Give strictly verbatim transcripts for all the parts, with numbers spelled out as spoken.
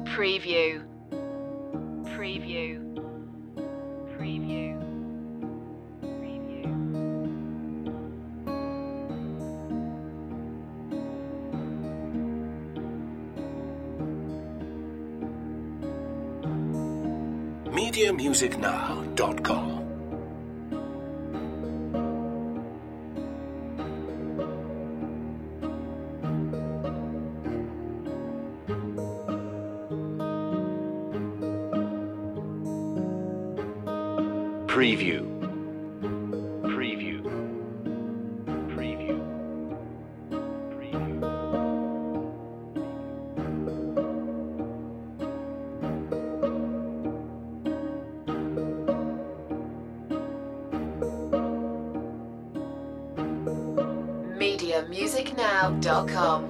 Preview. Preview. Preview. Preview. media music now dot com Preview. Preview. Preview. Preview. media music now dot com.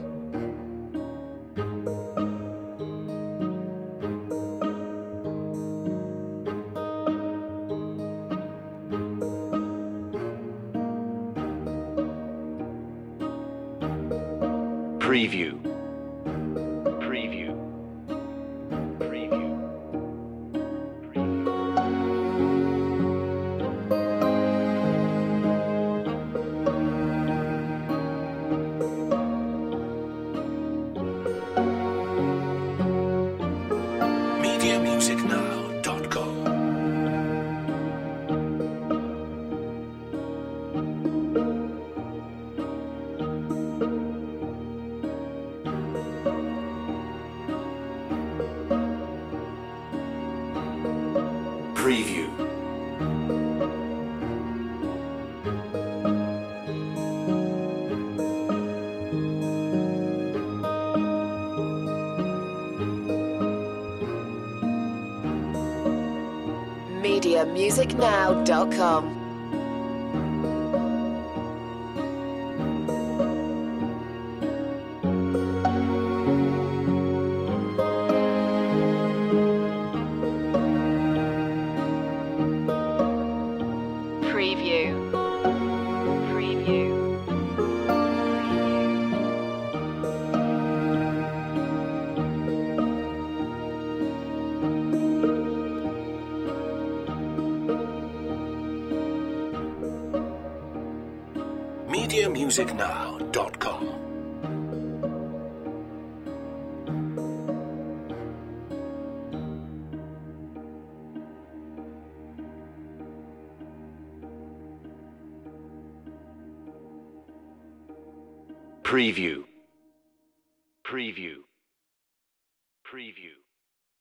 Preview. Preview. Preview. media music now dot com Preview. media music now dot com. Preview. Preview. media music now dot com Preview. Preview. Preview.